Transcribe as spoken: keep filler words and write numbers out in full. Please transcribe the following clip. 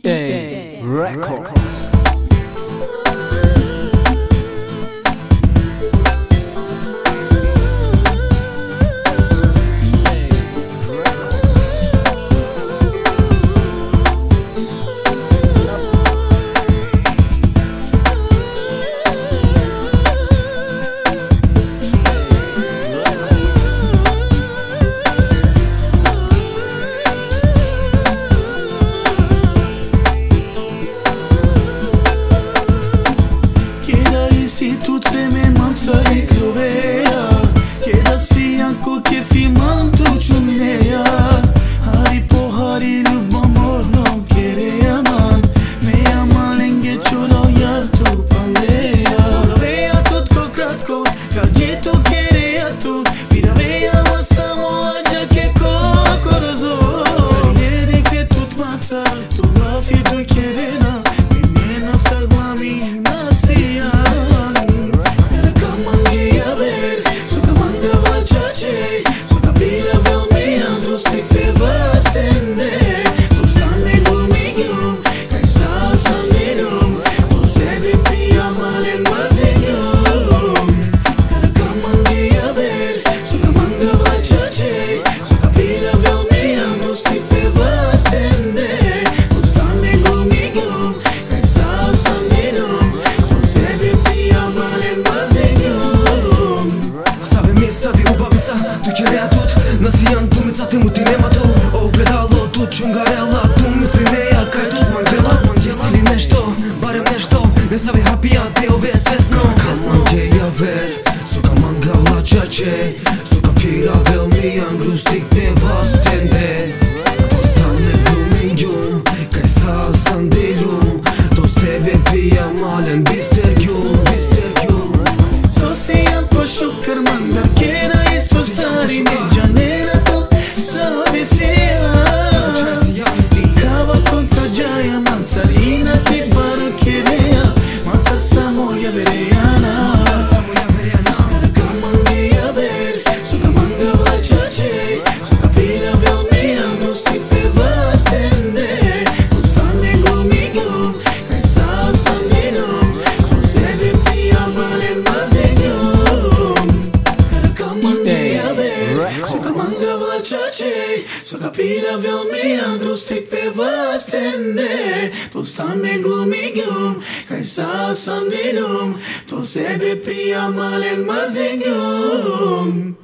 E A Record. Si toute vreme m-am sărit lovea Cheda si anko che fimanto ciumnea Hari po hari lubamor no querea man Me ama lenge chorau iar tu pandea Vea tot co kratko Gagito querea tu Vira vea masamo aja che cocorazo Sariere che tut mața Tu va fi tu querena Menina salvami nasia Nasijan tu mi cati mu ti nema tu O gledalo tu čungarela Tu misli neja kaj tu mangela Sili nešto, barem nešto Ne savi hapija te ove svesno Kaman geja ver Soka mangala čače Soka pira vel mi angrustik te vas tende Dostane gluminjum Kaj sa sandiljum To sebe pija malen bistergjum Sosijan po šukar mandar Kera isto sari Soka pira vel mi angrustik pe vas tende To stane glumigum Kaj sa sandinum To sebe pija malen martingum